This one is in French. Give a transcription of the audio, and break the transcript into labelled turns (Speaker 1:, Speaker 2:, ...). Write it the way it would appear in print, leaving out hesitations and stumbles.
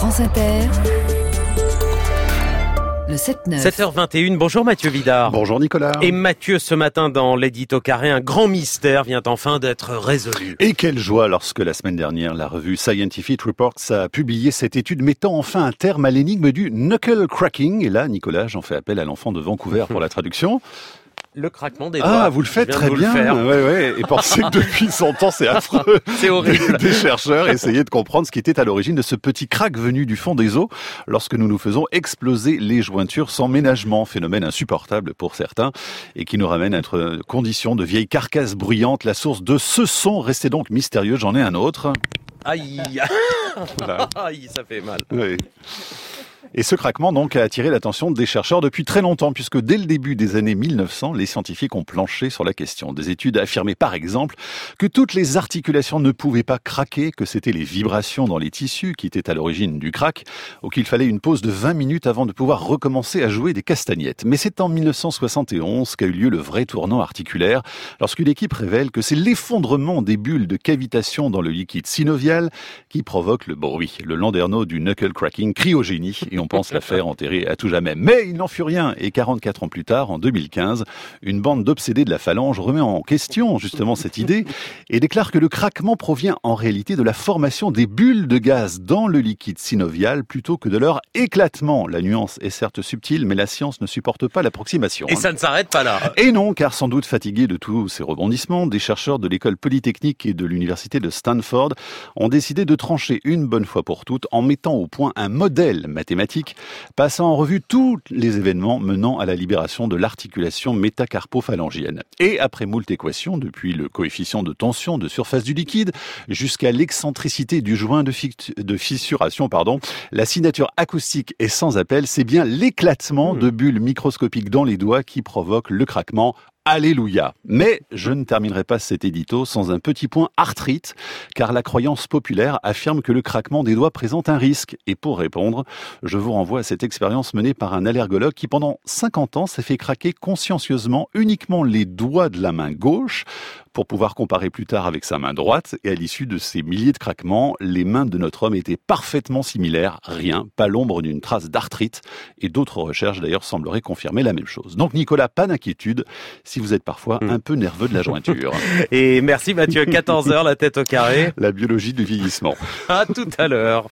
Speaker 1: France Inter, le 7-9.
Speaker 2: 7h21, bonjour Mathieu Vidard.
Speaker 3: Bonjour Nicolas.
Speaker 2: Et Mathieu, ce matin dans l'édito carré, un grand mystère vient enfin d'être résolu.
Speaker 3: Et quelle joie lorsque la semaine dernière, la revue Scientific Reports a publié cette étude mettant enfin un terme à l'énigme du knuckle cracking. Et là, Nicolas, j'en fais appel à l'enfant de Vancouver pour la traduction.
Speaker 2: Le craquement des doigts.
Speaker 3: Ah, vous le faites très bien. Ouais. Et pensez que depuis 100 ans, c'est affreux.
Speaker 2: C'est horrible.
Speaker 3: Des chercheurs essayaient de comprendre ce qui était à l'origine de ce petit crack venu du fond des eaux lorsque nous nous faisons exploser les jointures sans ménagement. Phénomène insupportable pour certains et qui nous ramène à notre condition de vieille carcasse bruyante. La source de ce son restait donc mystérieuse. J'en ai un autre.
Speaker 2: Aïe.
Speaker 3: Voilà.
Speaker 2: Aïe, ça fait mal.
Speaker 3: Oui. Et ce craquement donc a attiré l'attention des chercheurs depuis très longtemps, puisque dès le début des années 1900, les scientifiques ont planché sur la question. Des études affirmaient par exemple que toutes les articulations ne pouvaient pas craquer, que c'était les vibrations dans les tissus qui étaient à l'origine du crack, ou qu'il fallait une pause de 20 minutes avant de pouvoir recommencer à jouer des castagnettes. Mais c'est en 1971 qu'a eu lieu le vrai tournant articulaire, lorsqu'une équipe révèle que c'est l'effondrement des bulles de cavitation dans le liquide synovial qui provoque le bruit. Le landerneau du knuckle cracking, cryogénie, et on pense la faire enterrer à tout jamais. Mais il n'en fut rien. Et 44 ans plus tard, en 2015, une bande d'obsédés de la phalange remet en question justement cette idée et déclare que le craquement provient en réalité de la formation des bulles de gaz dans le liquide synovial plutôt que de leur éclatement. La nuance est certes subtile, mais la science ne supporte pas l'approximation.
Speaker 2: Et ça ne s'arrête pas là.
Speaker 3: Et non, car sans doute fatigués de tous ces rebondissements, des chercheurs de l'école polytechnique et de l'université de Stanford ont décidé de trancher une bonne fois pour toutes en mettant au point un modèle mathématique passant en revue tous les événements menant à la libération de l'articulation métacarpophalangienne. Et après moult équations, depuis le coefficient de tension de surface du liquide jusqu'à l'excentricité du joint de fissuration, la signature acoustique est sans appel, c'est bien l'éclatement de bulles microscopiques dans les doigts qui provoque le craquement. Alléluia. Mais je ne terminerai pas cet édito sans un petit point arthrite, car la croyance populaire affirme que le craquement des doigts présente un risque. Et pour répondre, je vous renvoie à cette expérience menée par un allergologue qui pendant 50 ans s'est fait craquer consciencieusement uniquement les doigts de la main gauche pour pouvoir comparer plus tard avec sa main droite. Et à l'issue de ces milliers de craquements, les mains de notre homme étaient parfaitement similaires. Rien, pas l'ombre d'une trace d'arthrite. Et d'autres recherches d'ailleurs sembleraient confirmer la même chose. Donc Nicolas, pas d'inquiétude si vous êtes parfois un peu nerveux de la jointure.
Speaker 2: Et merci Mathieu, 14h, la tête au carré.
Speaker 3: La biologie du vieillissement.
Speaker 2: À tout à l'heure.